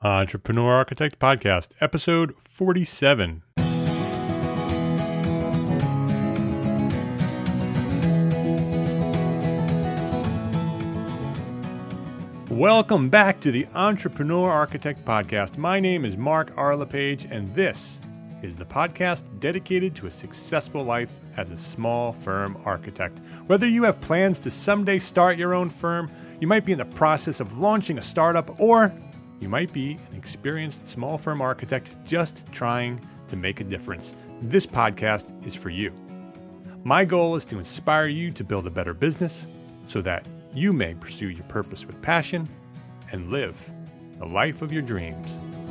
Entrepreneur Architect Podcast, episode 47. Welcome back to the Entrepreneur Architect Podcast. My name is Mark R. LePage, and this is the podcast dedicated to a successful life as a small firm architect. Whether you have plans to someday start your own firm, you might be in the process of launching a startup, or you might be an experienced small firm architect just trying to make a difference. This podcast is for you. My goal is to inspire you to build a better business so that you may pursue your purpose with passion and live the life of your dreams.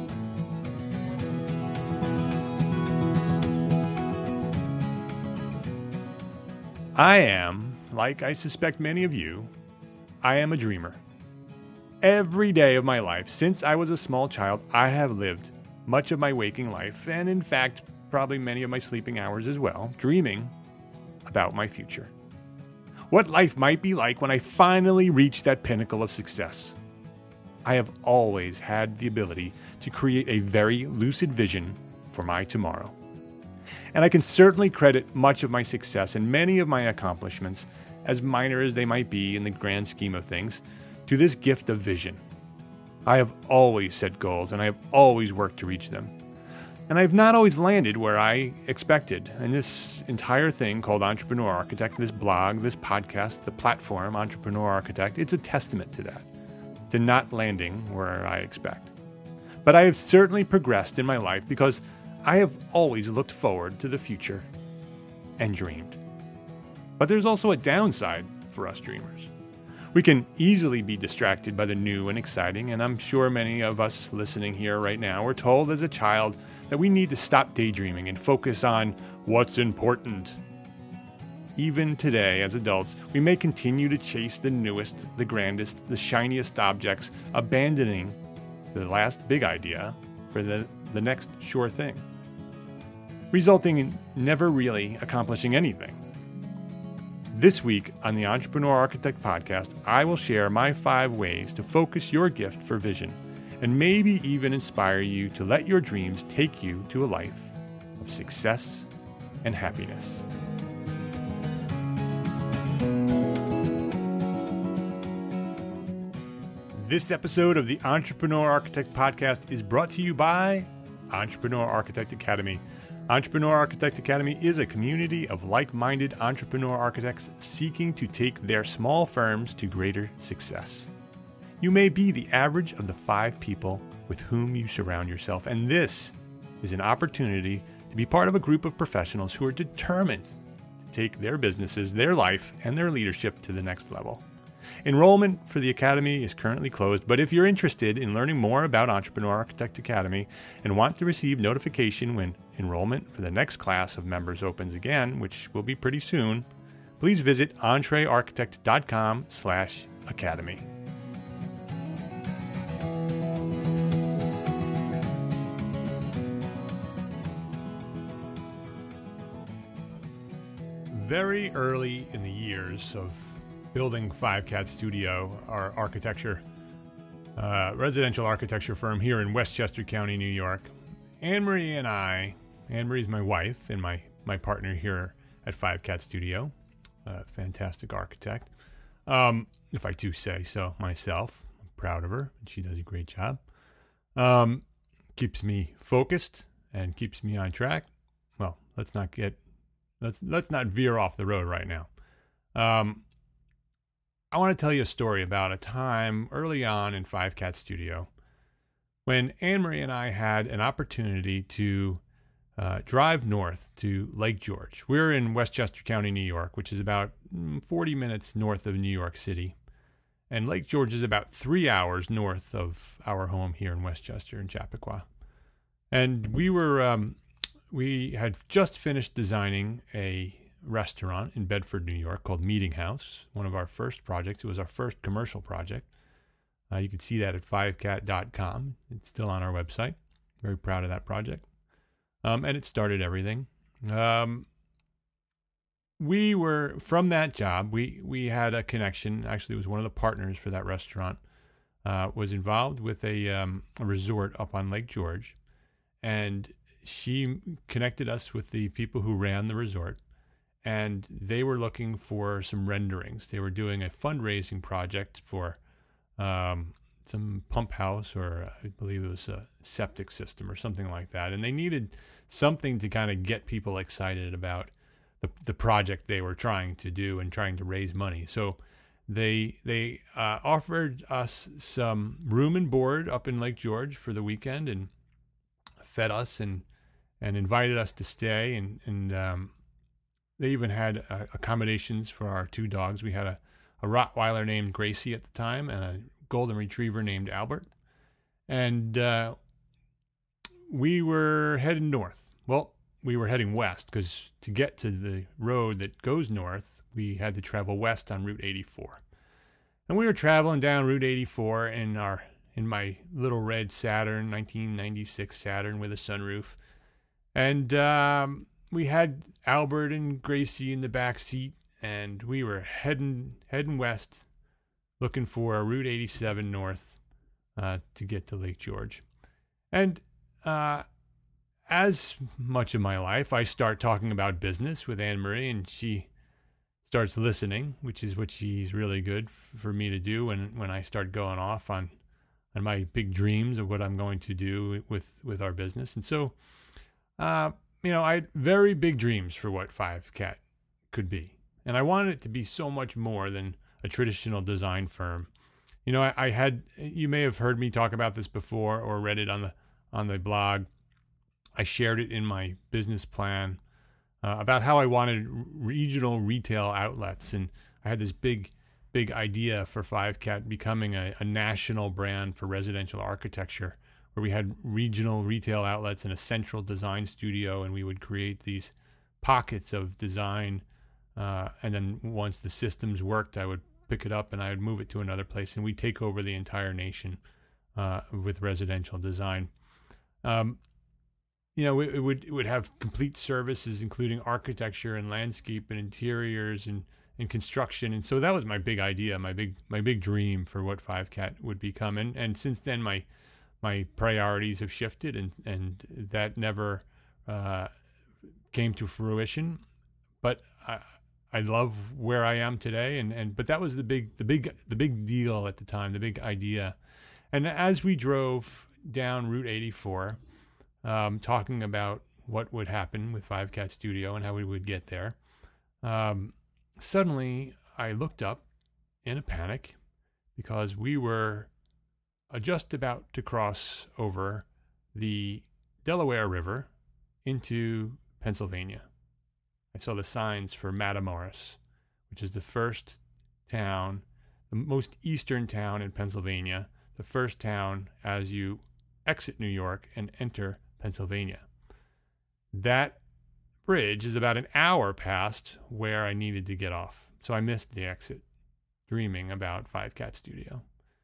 I am, like I suspect many of you, I am a dreamer. Every day of my life, since I was a small child, I have lived much of my waking life, and in fact, probably many of my sleeping hours as well, dreaming about my future. What life might be like when I finally reach that pinnacle of success. I have always had the ability to create a very lucid vision for my tomorrow. And I can certainly credit much of my success and many of my accomplishments, as minor as they might be in the grand scheme of things, to this gift of vision. I have always set goals, and I have always worked to reach them. And I have not always landed where I expected. And this entire thing called Entrepreneur Architect, this blog, this podcast, the platform, Entrepreneur Architect, it's a testament to that, to not landing where I expect. But I have certainly progressed in my life because I have always looked forward to the future and dreamed. But there's also a downside for us dreamers. We can easily be distracted by the new and exciting, and I'm sure many of us listening here right now were told as a child that we need to stop daydreaming and focus on what's important. Even today, as adults, we may continue to chase the newest, the grandest, the shiniest objects, abandoning the last big idea for the next sure thing, resulting in never really accomplishing anything. This week on the Entrepreneur Architect Podcast, I will share my 5 ways to focus your gift for vision and maybe even inspire you to let your dreams take you to a life of success and happiness. This episode of the Entrepreneur Architect Podcast is brought to you by Entrepreneur Architect Academy. Entrepreneur Architect Academy is a community of like-minded entrepreneur architects seeking to take their small firms to greater success. You may be the average of the 5 people with whom you surround yourself, and this is an opportunity to be part of a group of professionals who are determined to take their businesses, their life, and their leadership to the next level. Enrollment for the Academy is currently closed, but if you're interested in learning more about Entrepreneur Architect Academy and want to receive notification when enrollment for the next class of members opens again, which will be pretty soon, please visit entrearchitect.com/academy. Very early in the years of building 5CAT Studio, our residential architecture firm here in Westchester County, New York, Anne-Marie and I, Anne-Marie's my wife and my partner here at 5CAT Studio, a fantastic architect. If I do say so myself, I'm proud of her, and she does a great job. Keeps me focused and keeps me on track. Well, let's not veer off the road right now. I want to tell you a story about a time early on in 5CAT Studio when Anne-Marie and I had an opportunity to drive north to Lake George. We're in Westchester County, New York, which is about 40 minutes north of New York City. And Lake George is about 3 hours north of our home here in Westchester in Chappaqua. And we had just finished designing a restaurant in Bedford, New York called Meeting House, one of our first projects. It was our first commercial project. You can see that at 5cat.com. It's still on our website. Very proud of that project. And it started everything. We were, from that job, we had a connection. Actually, it was one of the partners for that restaurant was involved with a resort up on Lake George, and she connected us with the people who ran the resort, and they were looking for some renderings. They were doing a fundraising project for some pump house, or I believe it was a septic system or something like that, and they needed something to kind of get people excited about the project they were trying to do and trying to raise money. So they offered us some room and board up in Lake George for the weekend, and fed us and invited us to stay, and they even had accommodations for our 2 dogs. We had a Rottweiler named Gracie at the time and a Golden Retriever named Albert, and we were heading north. Well, we were heading west, because to get to the road that goes north, we had to travel west on Route 84. And we were traveling down Route 84 in my little red Saturn, 1996 Saturn with a sunroof. And we had Albert and Gracie in the back seat, and we were heading west, looking for Route 87 north to get to Lake George. And as much of my life, I start talking about business with Anne Marie, and she starts listening, which is what she's really good for me to do when I start going off on my big dreams of what I'm going to do with our business. And so, I had very big dreams for what Five Cat could be. And I wanted it to be so much more than a traditional design firm. You may have heard me talk about this before or read it on the blog. I shared it in my business plan about how I wanted regional retail outlets. And I had this big idea for Five Cat becoming a national brand for residential architecture, where we had regional retail outlets and a central design studio, and we would create these pockets of design. And then once the systems worked, I would pick it up and I would move it to another place, and we'd take over the entire nation with residential design. It would have complete services, including architecture and landscape and interiors and construction. And so that was my big idea, my big dream for what Five Cat would become. And since then, my priorities have shifted, and that never came to fruition. But I love where I am today, but that was the big deal at the time, the big idea. And as we drove down Route 84, talking about what would happen with Five Cat Studio and how we would get there, suddenly I looked up in a panic, because we were just about to cross over the Delaware River into Pennsylvania. I saw the signs for Matamoras, which is the first town, the most eastern town in Pennsylvania, the first town as you exit New York and enter Pennsylvania. That bridge is about an hour past where I needed to get off, so I missed the exit, dreaming about Five Cat Studio.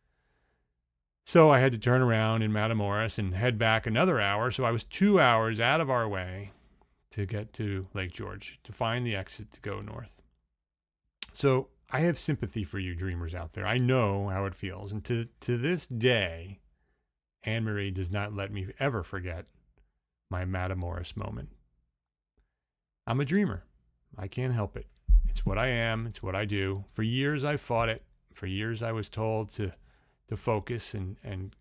So I had to turn around in Matamoras and head back another hour, so I was 2 hours out of our way to get to Lake George, to find the exit to go north. So I have sympathy for you dreamers out there. I know how it feels, and to this day, Anne Marie does not let me ever forget my Matamoras moment. I'm a dreamer. I can't help it. It's what I am. It's what I do. For years I fought it. For years I was told to focus and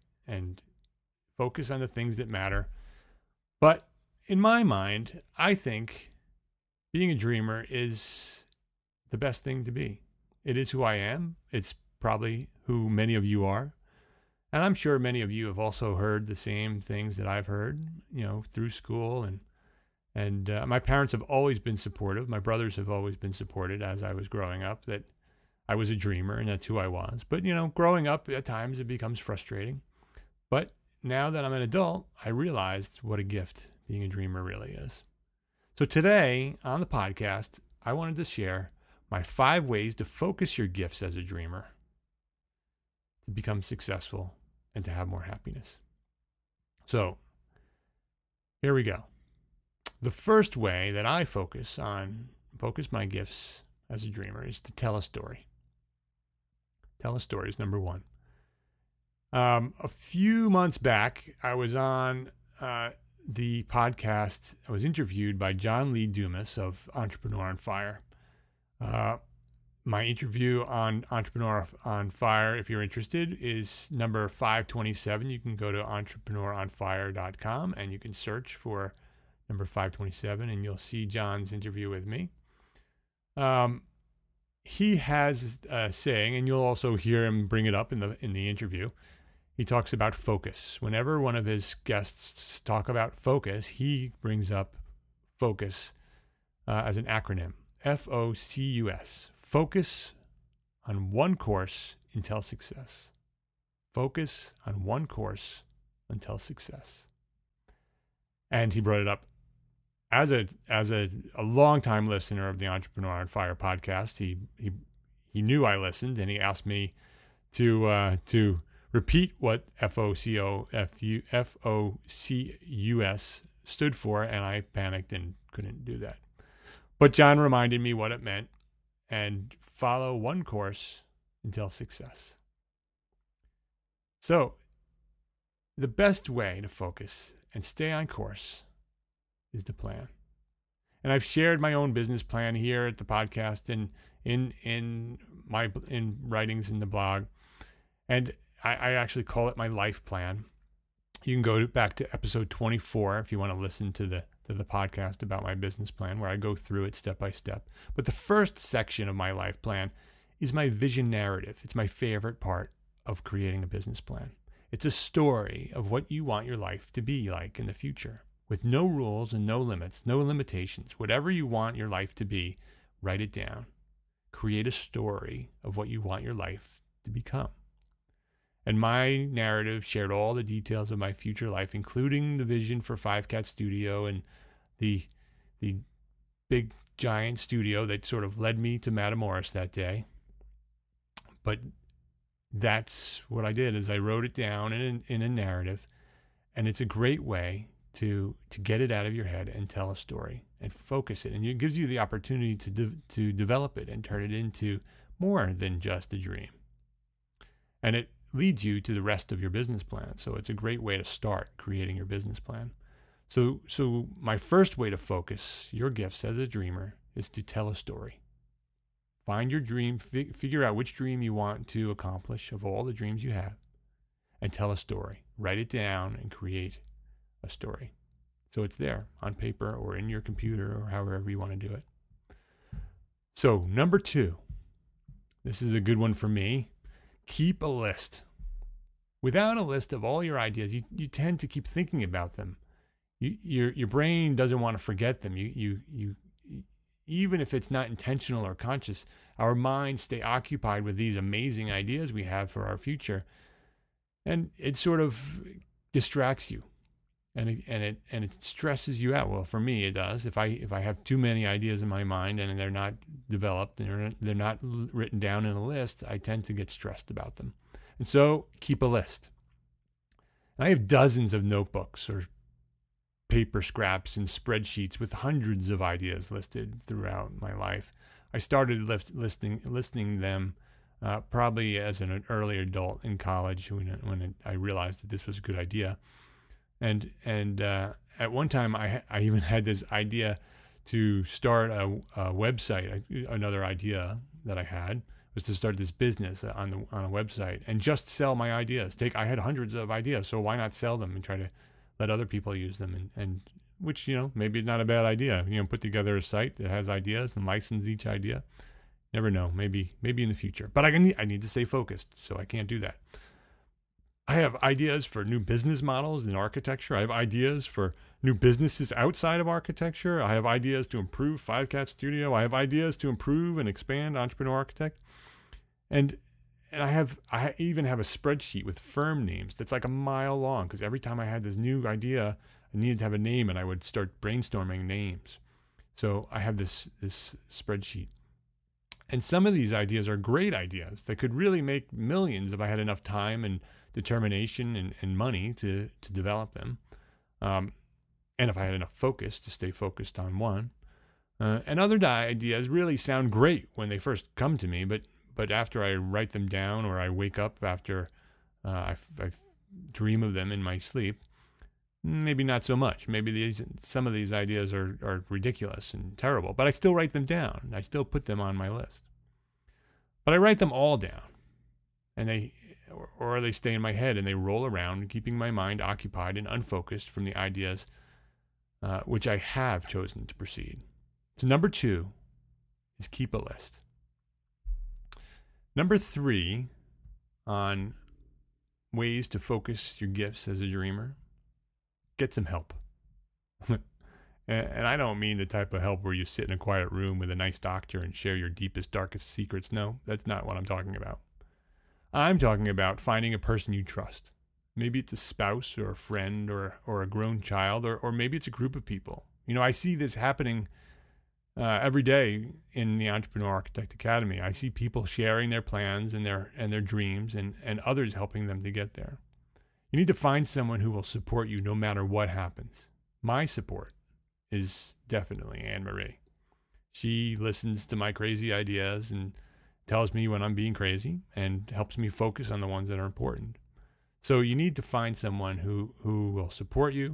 focus on the things that matter. But in my mind, I think being a dreamer is the best thing to be. It is who I am. It's probably who many of you are. And I'm sure many of you have also heard the same things that I've heard, through school. And my parents have always been supportive. My brothers have always been supported as I was growing up, that I was a dreamer and that's who I was. But, growing up at times it becomes frustrating. But now that I'm an adult, I realized what a gift being a dreamer really is. So today on the podcast, I wanted to share my 5 ways to focus your gifts as a dreamer, to become successful and to have more happiness. So here we go. The first way that I focus my gifts as a dreamer is to tell a story. Tell a story is number 1. A few months back, I was on the podcast. I was interviewed by John Lee Dumas of Entrepreneur on Fire. My interview on Entrepreneur on Fire, if you're interested, is number 527. You can go to entrepreneuronfire.com and you can search for number 527 and you'll see John's interview with me. He has a saying, and you'll also hear him bring it up in the interview. He talks about focus. Whenever one of his guests talk about focus, he brings up focus as an acronym, FOCUS. Focus on one course until success. Focus on one course until success. And he brought it up as a longtime listener of the Entrepreneur on Fire podcast. He knew I listened, and he asked me to repeat what FOCUS stood for, and I panicked and couldn't do that. But John reminded me what it meant, and follow one course until success. So, the best way to focus and stay on course is to plan. And I've shared my own business plan here at the podcast and in writings in the blog, and I actually call it my life plan. You can go back to episode 24 if you want to listen to the podcast about my business plan, where I go through it step by step. But the first section of my life plan is my vision narrative. It's my favorite part of creating a business plan. It's a story of what you want your life to be like in the future, with no rules and no limits, no limitations. Whatever you want your life to be, write it down. Create a story of what you want your life to become. And my narrative shared all the details of my future life, including the vision for Five Cat Studio and the big giant studio that sort of led me to Matamoros that day. But that's what I did, is I wrote it down in a narrative, and it's a great way to get it out of your head and tell a story and focus it. And it gives you the opportunity to develop it and turn it into more than just a dream. And it leads you to the rest of your business plan. So it's a great way to start creating your business plan. So my first way to focus your gifts as a dreamer is to tell a story. Find your dream, figure out which dream you want to accomplish of all the dreams you have, and tell a story. Write it down and create a story. So it's there on paper or in your computer or however you want to do it. So number 2, this is a good one for me. Keep a list. Without a list of all your ideas, you tend to keep thinking about them. Your brain doesn't want to forget them. You even if it's not intentional or conscious, our minds stay occupied with these amazing ideas we have for our future, and it sort of distracts you, and it stresses you out. Well, for me, it does. If I have too many ideas in my mind and they're not developed and they're not written down in a list, I tend to get stressed about them. And so, keep a list. And I have dozens of notebooks or paper scraps and spreadsheets with hundreds of ideas listed throughout my life. I started listing them probably as an early adult in college when I realized that this was a good idea. And at one time I even had this idea to start a website. Another idea that I had was to start this business on a website and just sell my ideas. I had hundreds of ideas, so why not sell them and try to let other people use them, and which, maybe not a bad idea. Put together a site that has ideas and license each idea. Never know, maybe in the future. But I need to stay focused, so I can't do that. I have ideas for new business models in architecture. I have ideas for new businesses outside of architecture. I have ideas to improve Five Cat Studio. I have ideas to improve and expand Entrepreneur Architect. And I even have a spreadsheet with firm names that's like a mile long, because every time I had this new idea, I needed to have a name, and I would start brainstorming names. So I have this spreadsheet. And some of these ideas are great ideas that could really make millions if I had enough time and determination and money to develop them. And if I had enough focus to stay focused on one. And other ideas really sound great when they first come to me, but after I write them down, or I wake up after I dream of them in my sleep. Maybe not so much. Maybe some of these ideas are ridiculous and terrible, but I still write them down. I still put them on my list. But I write them all down, and they stay in my head and they roll around, keeping my mind occupied and unfocused from the ideas which I have chosen to proceed. So number 2 is keep a list. Number 3 on ways to focus your gifts as a dreamer, get some help. And I don't mean the type of help where you sit in a quiet room with a nice doctor and share your deepest, darkest secrets. No, that's not what I'm talking about. I'm talking about finding a person you trust. Maybe it's a spouse or a friend or a grown child, or maybe it's a group of people. You know, I see this happening every day in the Entrepreneur Architect Academy. I see people sharing their plans and their dreams, and others helping them to get there. You need to find someone who will support you no matter what happens. My support is definitely Anne-Marie. She listens to my crazy ideas and tells me when I'm being crazy and helps me focus on the ones that are important. So you need to find someone who will support you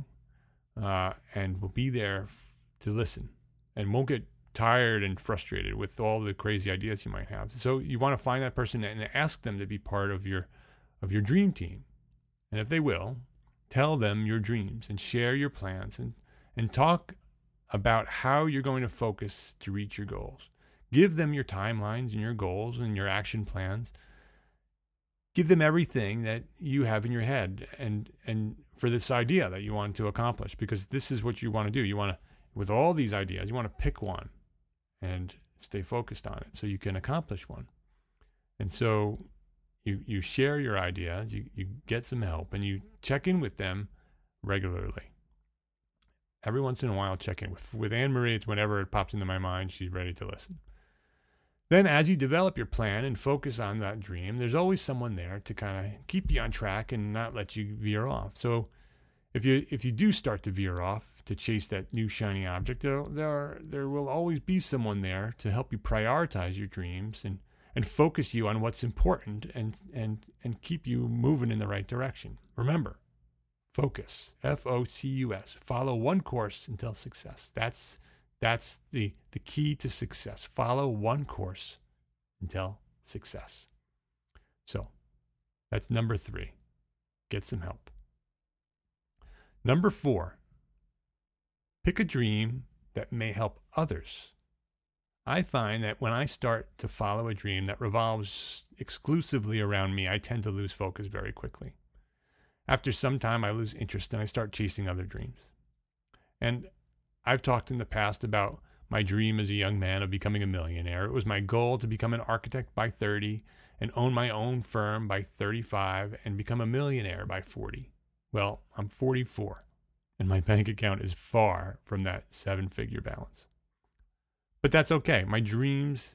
and will be there to listen and won't get tired and frustrated with all the crazy ideas you might have. So you want to find that person and ask them to be part of your dream team. And if they will, tell them your dreams and share your plans and talk about how you're going to focus to reach your goals. Give them your timelines and your goals and your action plans. Give them everything that you have in your head and for this idea that you want to accomplish, because this is what you want to do. You want to, with all these ideas, you want to pick one and stay focused on it so you can accomplish one. And so you share your ideas, you get some help, and you check in with them regularly. Every once in a while, check in. With Anne-Marie, it's whenever it pops into my mind, she's ready to listen. Then as you develop your plan and focus on that dream, there's always someone there to kind of keep you on track and not let you veer off. So if you do start to veer off to chase that new shiny object, there will always be someone there to help you prioritize your dreams and focus you on what's important and keep you moving in the right direction. Remember, focus, Focus. Follow one course until success. That's the key to success. Follow one course until success. So that's number 3. Get some help. Number 4, pick a dream that may help others. I find that when I start to follow a dream that revolves exclusively around me, I tend to lose focus very quickly. After some time, I lose interest and I start chasing other dreams. And I've talked in the past about my dream as a young man of becoming a millionaire. It was my goal to become an architect by 30 and own my own firm by 35 and become a millionaire by 40. Well, I'm 44 and my bank account is far from that 7-figure balance. But that's okay. My dreams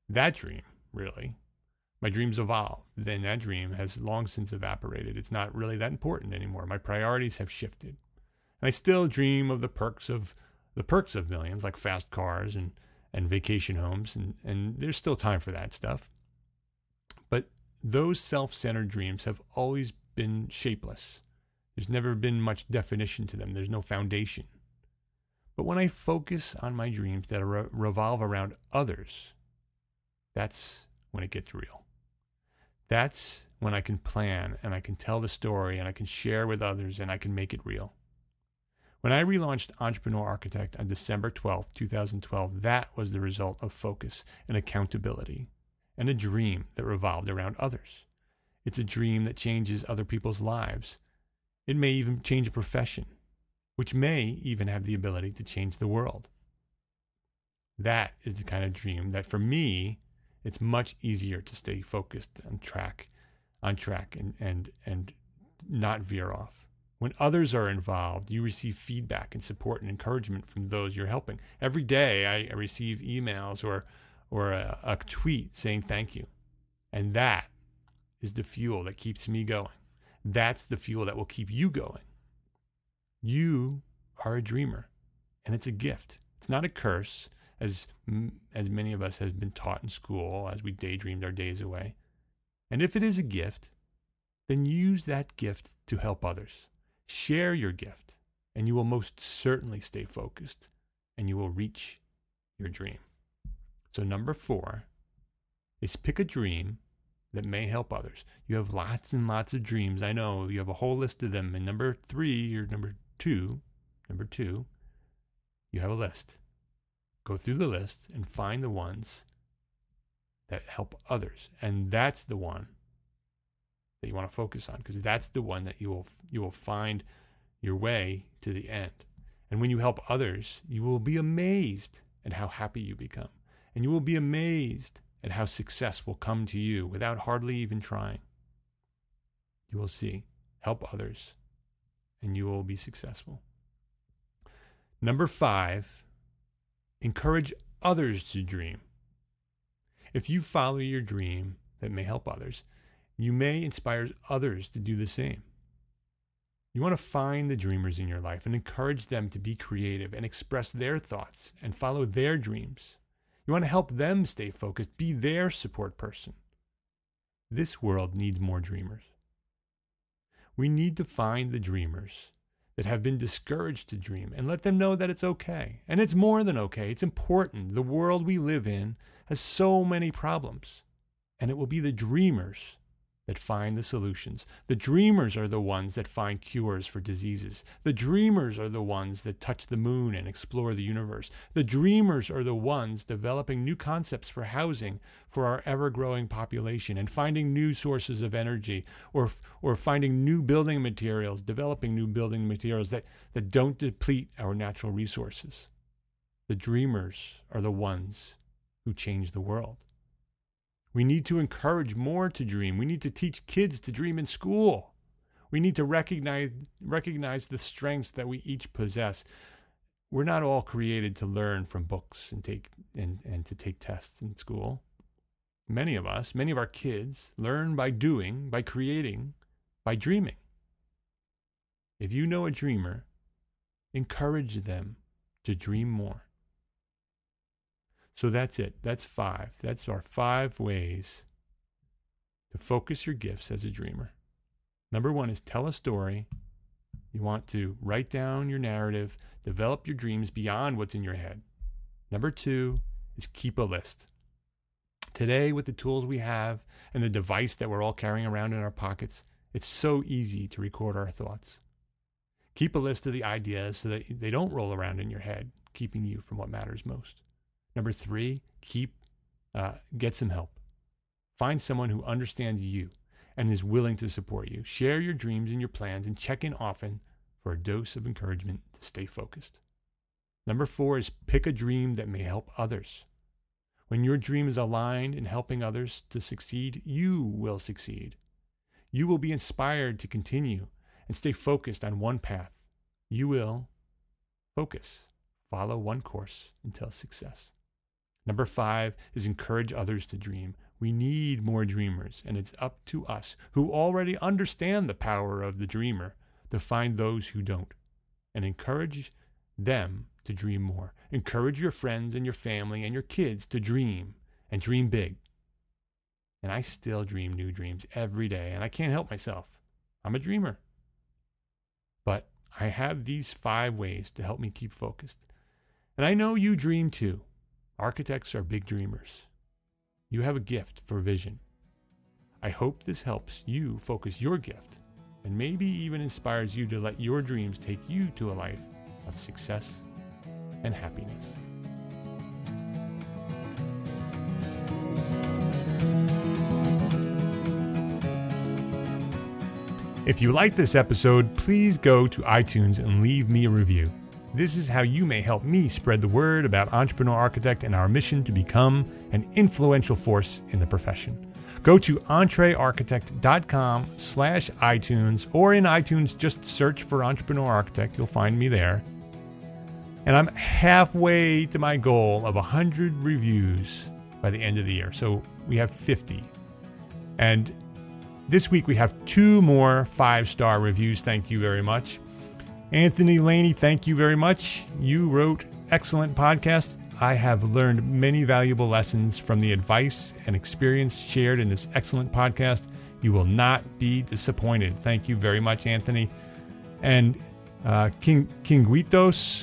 evolve. Then that dream has long since evaporated. It's not really that important anymore. My priorities have shifted. And I still dream of the perks of millions, like fast cars and vacation homes, and there's still time for that stuff. But those self-centered dreams have always been shapeless. There's never been much definition to them. There's no foundation. But when I focus on my dreams that revolve around others, that's when it gets real. That's when I can plan and I can tell the story and I can share with others and I can make it real. When I relaunched Entrepreneur Architect on December 12th, 2012, that was the result of focus and accountability and a dream that revolved around others. It's a dream that changes other people's lives. It may even change a profession, which may even have the ability to change the world. That is the kind of dream that for me, it's much easier to stay focused on track and not veer off. When others are involved, you receive feedback and support and encouragement from those you're helping. Every day I receive emails or a tweet saying thank you. And that is the fuel that keeps me going. That's the fuel that will keep you going. You are a dreamer, and it's a gift. It's not a curse, as many of us have been taught in school as we daydreamed our days away. And if it is a gift, then use that gift to help others. Share your gift, and you will most certainly stay focused, and you will reach your dream. So number 4 is pick a dream that may help others. You have lots and lots of dreams. I know you have a whole list of them. And number 3 or number two, you have a list. Go through the list and find the ones that help others. And that's the one that you want to focus on, because that's the one that you will find your way to the end. And when you help others, you will be amazed at how happy you become. And you will be amazed at how success will come to you without hardly even trying. You will see. Help others, and you will be successful. Number 5, encourage others to dream. If you follow your dream that may help others, you may inspire others to do the same. You want to find the dreamers in your life and encourage them to be creative and express their thoughts and follow their dreams. You want to help them stay focused, be their support person. This world needs more dreamers. We need to find the dreamers that have been discouraged to dream and let them know that it's okay. And it's more than okay. It's important. The world we live in has so many problems. And it will be the dreamers that find the solutions. The dreamers are the ones that find cures for diseases. The dreamers are the ones that touch the moon and explore the universe. The dreamers are the ones developing new concepts for housing for our ever-growing population and finding new sources of energy, or finding new building materials, developing new building materials that don't deplete our natural resources. The dreamers are the ones who change the world. We need to encourage more to dream. We need to teach kids to dream in school. We need to recognize the strengths that we each possess. We're not all created to learn from books and to take tests in school. Many of our kids learn by doing, by creating, by dreaming. If you know a dreamer, encourage them to dream more. So that's it. That's 5. That's our 5 ways to focus your gifts as a dreamer. Number 1 is tell a story. You want to write down your narrative, develop your dreams beyond what's in your head. Number 2 is keep a list. Today, with the tools we have and the device that we're all carrying around in our pockets, it's so easy to record our thoughts. Keep a list of the ideas so that they don't roll around in your head, keeping you from what matters most. Number 3, get some help. Find someone who understands you and is willing to support you. Share your dreams and your plans and check in often for a dose of encouragement to stay focused. Number 4 is pick a dream that may help others. When your dream is aligned in helping others to succeed, you will succeed. You will be inspired to continue and stay focused on one path. You will focus. Follow one course until success. Number 5 is encourage others to dream. We need more dreamers, and it's up to us who already understand the power of the dreamer to find those who don't and encourage them to dream more. Encourage your friends and your family and your kids to dream and dream big. And I still dream new dreams every day, and I can't help myself. I'm a dreamer. But I have these 5 ways to help me keep focused. And I know you dream too. Architects are big dreamers. You have a gift for vision. I hope this helps you focus your gift and maybe even inspires you to let your dreams take you to a life of success and happiness. If you like this episode, please go to iTunes and leave me a review. This is how you may help me spread the word about Entrepreneur Architect and our mission to become an influential force in the profession. Go to entrearchitect.com/iTunes, or in iTunes, just search for Entrepreneur Architect. You'll find me there. And I'm halfway to my goal of 100 reviews by the end of the year. So we have 50. And this week we have 2 more 5-star reviews. Thank you very much. Anthony Laney, thank you very much. You wrote excellent podcast. I have learned many valuable lessons from the advice and experience shared in this excellent podcast. You will not be disappointed. Thank you very much, Anthony. And Kinguitos,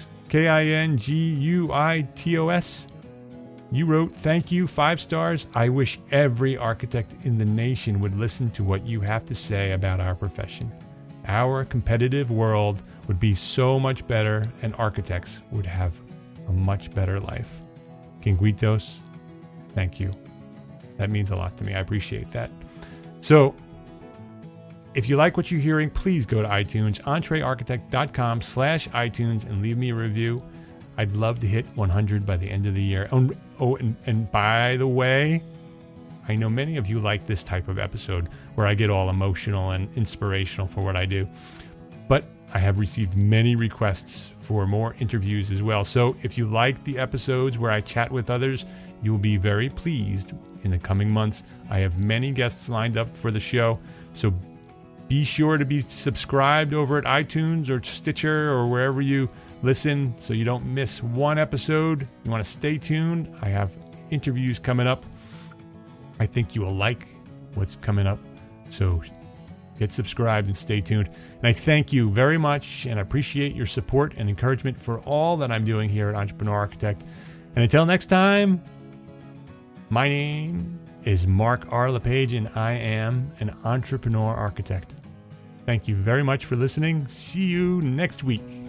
Kinguitos, you wrote, thank you, 5 stars. I wish every architect in the nation would listen to what you have to say about our profession. Our competitive world would be so much better, and architects would have a much better life. Kinguitos, thank you. That means a lot to me. I appreciate that. So, if you like what you're hearing, please go to iTunes, entrearchitect.com/iTunes, and leave me a review. I'd love to hit 100 by the end of the year. And by the way, I know many of you like this type of episode where I get all emotional and inspirational for what I do. But I have received many requests for more interviews as well. So if you like the episodes where I chat with others, you will be very pleased in the coming months. I have many guests lined up for the show. So be sure to be subscribed over at iTunes or Stitcher or wherever you listen so you don't miss one episode. You want to stay tuned. I have interviews coming up. I think you will like what's coming up. So get subscribed and stay tuned. And I thank you very much and I appreciate your support and encouragement for all that I'm doing here at Entrepreneur Architect. And until next time, my name is Mark R. LePage and I am an entrepreneur architect. Thank you very much for listening. See you next week.